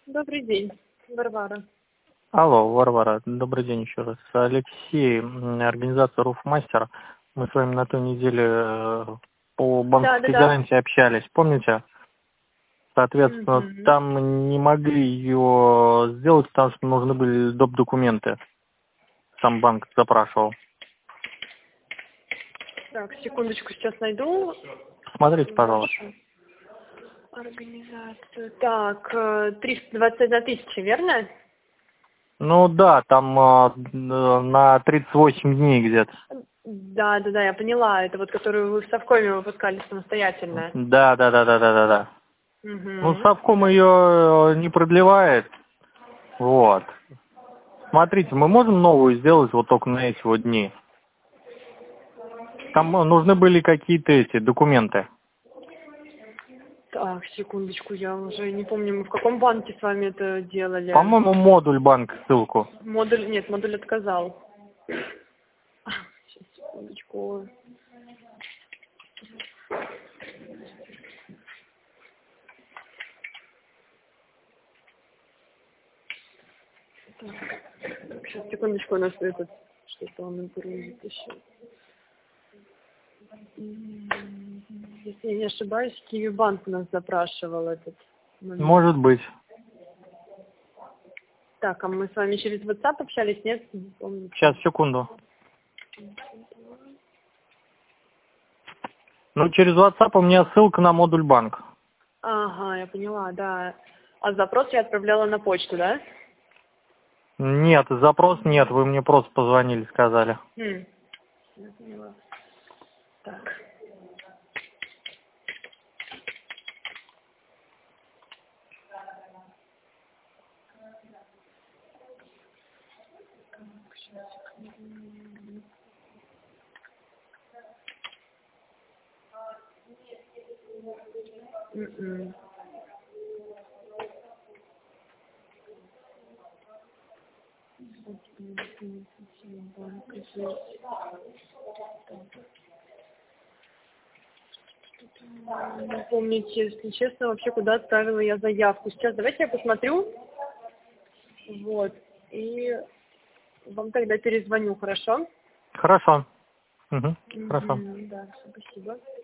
Добрый день, Варвара. Алло, Варвара, добрый день еще раз. Алексей, организация Руфмастер. Мы с вами на той неделе по банковской Да. гарантии общались, помните? Соответственно, там не могли ее сделать, потому что нужны были доп. Документы. Сам банк запрашивал. Так, секундочку, сейчас найду. Смотрите, пожалуйста. Организацию. Так, 321 тысяча, верно? Ну да, там на 38 дней где-то. Да, я поняла. Это вот, которую вы в Совкоме выпускали самостоятельно. Да. Ну, Угу. Совком ее не продлевает. Вот. Смотрите, мы можем новую сделать вот только на эти вот дни? Там нужны были какие-то эти документы. Так, секундочку, я уже не помню, мы в каком банке с вами это делали. По-моему, модуль банк ссылку. Модуль отказал. Сейчас, секундочку. Так, сейчас, секундочку, у нас этот, что-то он грузит еще. Если я не ошибаюсь, Киви банк у нас запрашивал этот момент. Может быть. Так, а мы с вами через WhatsApp общались, нет? Не помню. Сейчас, секунду. Ну, через WhatsApp у меня ссылка на модуль банк. Ага, я поняла, да. А запрос я отправляла на почту, да? Нет, запрос нет, вы мне просто позвонили, сказали. Я поняла. Так. Не помните, если честно, вообще куда отправила я заявку. Сейчас давайте я посмотрю. Вот. И вам тогда перезвоню, хорошо? Хорошо. Хорошо. Да, спасибо.